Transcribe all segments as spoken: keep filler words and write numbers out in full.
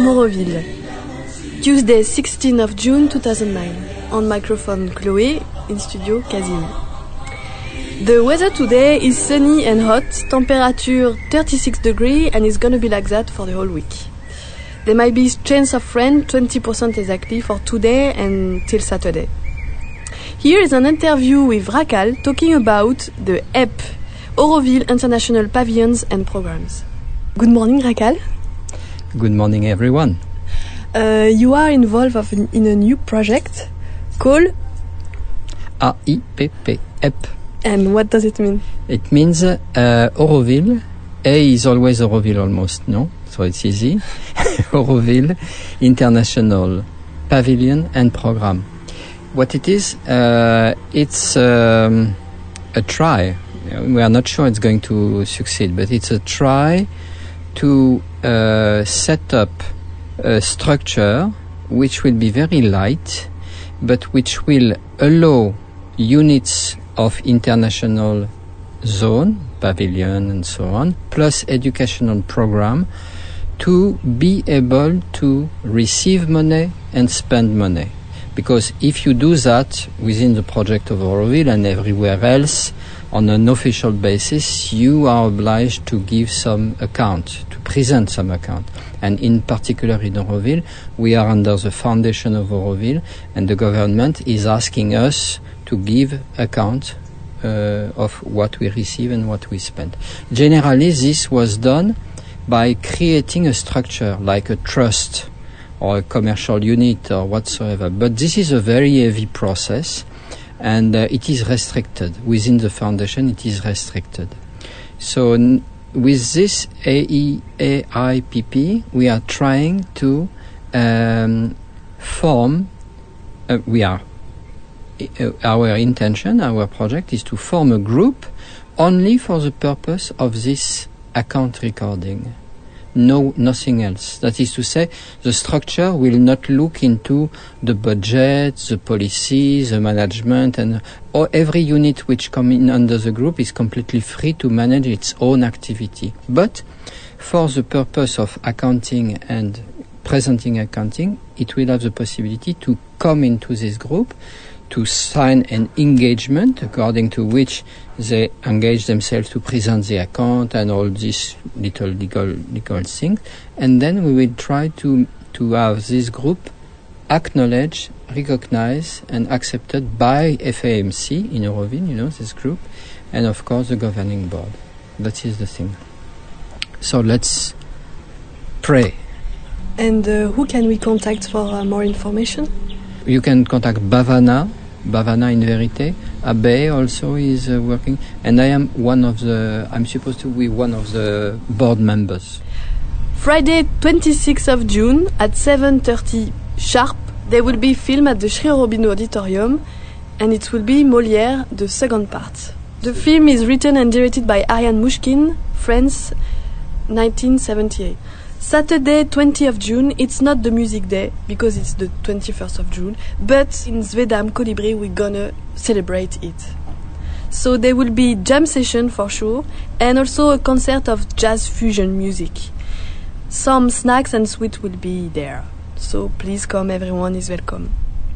Auroville. Tuesday, sixteenth of June two thousand nine. On microphone Chloé, in studio Kazim. The weather today is sunny and hot, temperature thirty-six degrees, and it's gonna be like that for the whole week. There might be chance of rain, twenty percent exactly, for today and till Saturday. Here is an interview with Rakal talking about the E P, Auroville International Pavilions and Programs. Good morning, Rakal. Good morning, everyone. Uh, you are involved of an, in a new project called A I P P, E P. And what does it mean? It means uh, Auroville. A is always Auroville almost, no? So it's easy. Auroville International Pavilion and Program. What it is, uh, it's um, a try. We are not sure it's going to succeed, but it's a try to uh, set up a structure which will be very light, but which will allow units of international zone, pavilion and so on, plus educational program to be able to receive money and spend money. Because if you do that within the project of Auroville and everywhere else, on an official basis, you are obliged to give some account, to present some account. And in particular in Auroville, we are under the foundation of Auroville, and the government is asking us to give account uh, of what we receive and what we spend. Generally, this was done by creating a structure like a trust or a commercial unit or whatsoever. But this is a very heavy process, and uh, it is restricted. Within the foundation, it is restricted. So n- with this A I P P, we are trying to um, form, uh, we are, uh, our intention, our project is to form a group only for the purpose of this account recording. No, nothing else. That is to say, the structure will not look into the budget, the policies, the management, and or every unit which come in under the group is completely free to manage its own activity. But for the purpose of accounting and presenting accounting, it will have the possibility to come into this group, to sign an engagement according to which they engage themselves to present the account and all these little legal legal things, and then we will try to to have this group acknowledged, recognized, and accepted by F A M C in Auroville, you know, this group, and of course the governing board. That is the thing. So let's pray. And uh, who can we contact for uh, more information? You can contact Bavana, Bavana in Verité. Abe also is uh, working, and I am one of the, I'm supposed to be one of the board members. Friday, twenty-sixth of June at seven thirty sharp, there will be film at the Sri Aurobindo Auditorium, and it will be Molière, the second part. The film is written and directed by Ariane Mouchkine, France, nineteen seventy-eight. Saturday, twentieth of June, it's not the music day, because it's the twenty-first of June, but in Zvedam Colibri we're gonna celebrate it. So there will be jam session for sure, and also a concert of jazz fusion music. Some snacks and sweets will be there. So please come, everyone is welcome.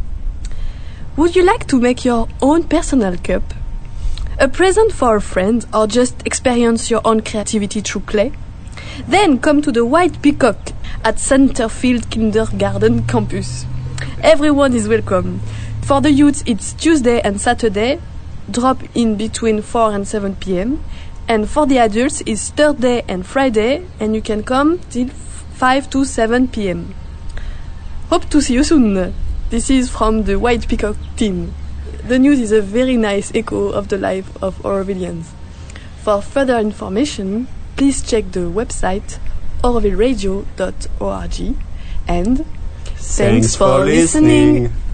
Would you like to make your own personal cup? A present for a friend, or just experience your own creativity through clay? Then come to the White Peacock at Centerfield Kindergarten Campus. Everyone is welcome. For the youth, it's Tuesday and Saturday. Drop in between four and seven p.m. And for the adults, it's Thursday and Friday, and you can come till five to seven p.m. Hope to see you soon. This is from the White Peacock team. The news is a very nice echo of the life of Aurovillians. For further information, please check the website auroville radio dot org, and thanks, thanks for, for listening. listening.